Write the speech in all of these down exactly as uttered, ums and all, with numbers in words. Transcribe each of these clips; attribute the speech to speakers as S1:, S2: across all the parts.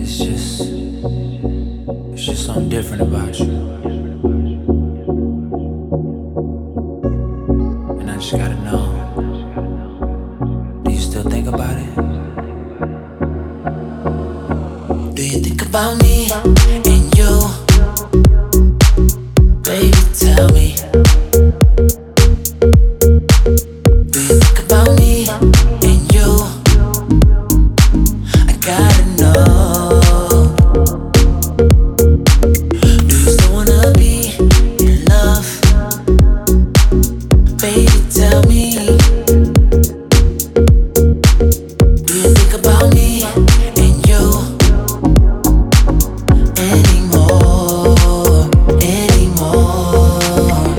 S1: It's just, it's just something different about you. And I just gotta know, do you still think about it? Do you think about me and you? Baby, tell me. Do you think about me and you? I gotta know. Do you still wanna be in love? Baby, tell me. Do you think about me and you anymore, anymore?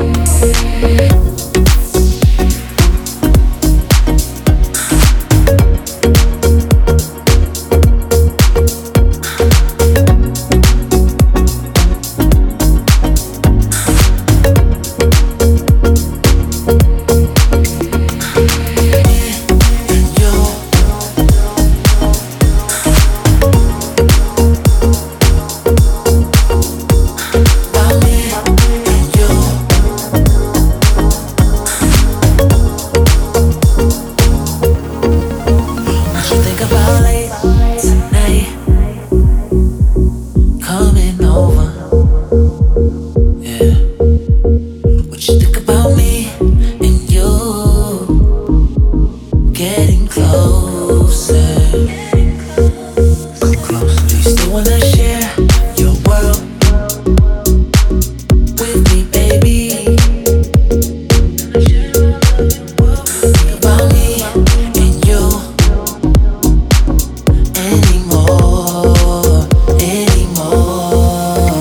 S1: Coming over, yeah. What you think about me and you getting closer, closer? Do you still wanna share your world with me, baby? Think about me and you anymore, anymore.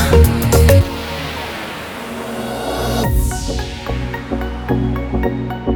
S1: Thank you.